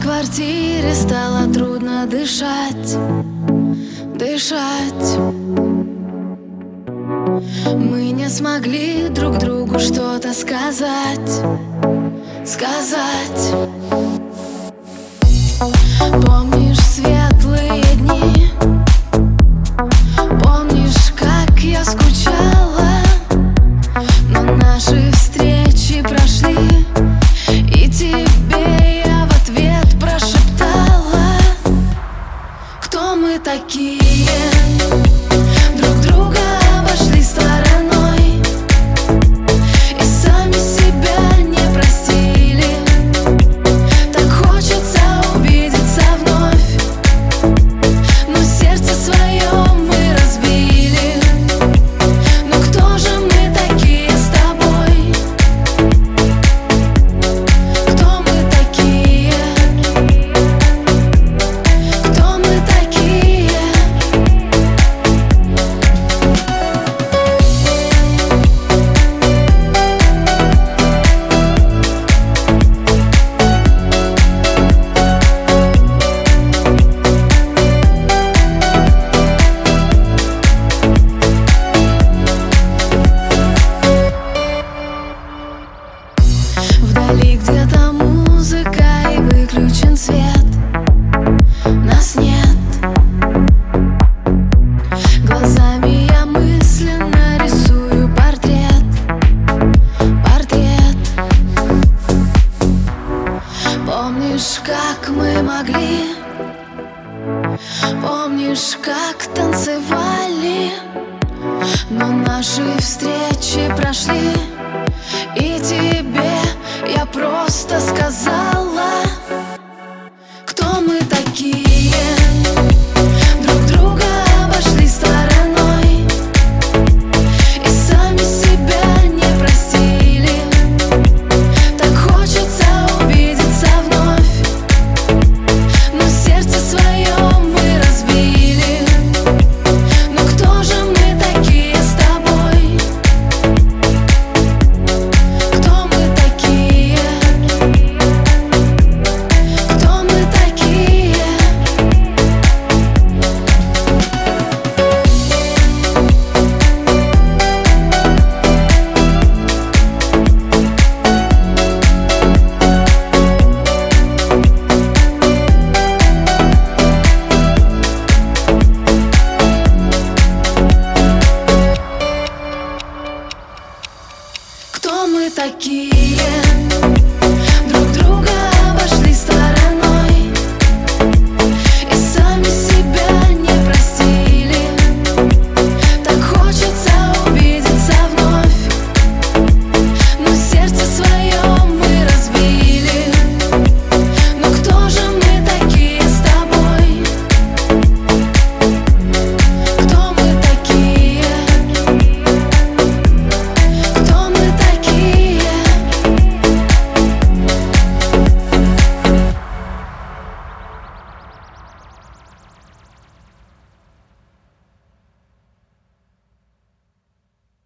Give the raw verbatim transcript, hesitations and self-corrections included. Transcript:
квартире стало трудно дышать, дышать. Мы не смогли друг другу что-то сказать, сказать. Помнишь светлые дни? Помнишь, как я скучала? Но наши встречи прошли, и тебе я в ответ прошептала: кто мы такие? Друг друга обошли стороной и сами себя не простили. Так хочется увидеться вновь, но сердце свое мы разбили. Ну кто же мы такие с тобой? Кто мы такие? Кто мы такие? Вдали где-то музыка и выключен свет, нас нет. Глазами я мысленно рисую портрет, портрет. Помнишь, как мы могли? Помнишь, как танцевали? Но наши встречи прошли, и тебе я просто сказала: кто мы такие?